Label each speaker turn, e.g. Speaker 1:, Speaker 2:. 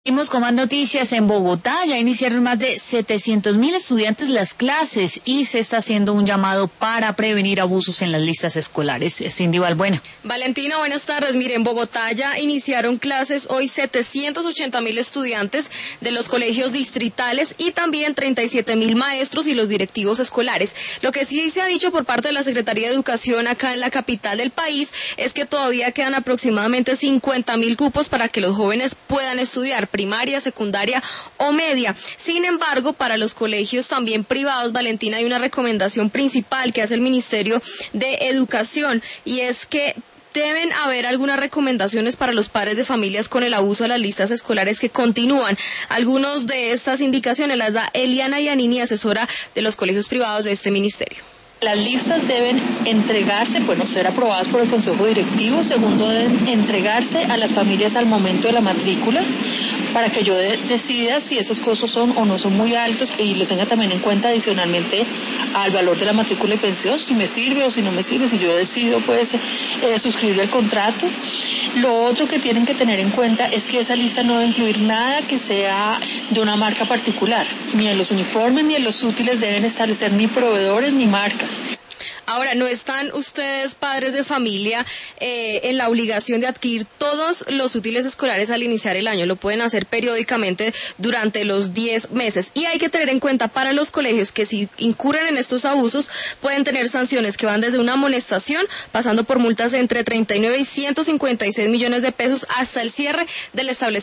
Speaker 1: Seguimos con más noticias. En Bogotá ya iniciaron más de 700.000 estudiantes las clases y se está haciendo un llamado para prevenir abusos en las listas escolares. Cindy Balbuena.
Speaker 2: Valentina, buenas tardes. Mire, en Bogotá ya iniciaron clases hoy 780.000 estudiantes de los colegios distritales y también 37.000 maestros y los directivos escolares. Lo que sí se ha dicho por parte de la Secretaría de Educación acá en la capital del país es que todavía quedan aproximadamente 50.000 cupos para que los jóvenes puedan estudiar primaria, secundaria o media. Sin embargo, para los colegios también privados, Valentina, hay una recomendación principal que hace el Ministerio de Educación y es que deben haber algunas recomendaciones para los padres de familias con el abuso de las listas escolares que continúan. Algunas de estas indicaciones las da Eliana Yanini, asesora de los colegios privados de este ministerio.
Speaker 3: Las listas deben entregarse, ser aprobadas por el Consejo Directivo. Segundo, deben entregarse a las familias al momento de la matrícula para que yo decida si esos costos son o no son muy altos y lo tenga también en cuenta adicionalmente al valor de la matrícula y pensión, si me sirve o si no me sirve, si yo decido suscribir el contrato. Lo otro que tienen que tener en cuenta es que esa lista no debe incluir nada que sea de una marca particular. Ni en los uniformes ni en los útiles deben establecer ni proveedores ni marcas.
Speaker 2: Ahora, ¿no están ustedes, padres de familia, en la obligación de adquirir todos los útiles escolares al iniciar el año? Lo pueden hacer periódicamente durante los 10 meses. Y hay que tener en cuenta para los colegios que si incurren en estos abusos, pueden tener sanciones que van desde una amonestación, pasando por multas de entre 39 y 156 millones de pesos hasta el cierre del establecimiento.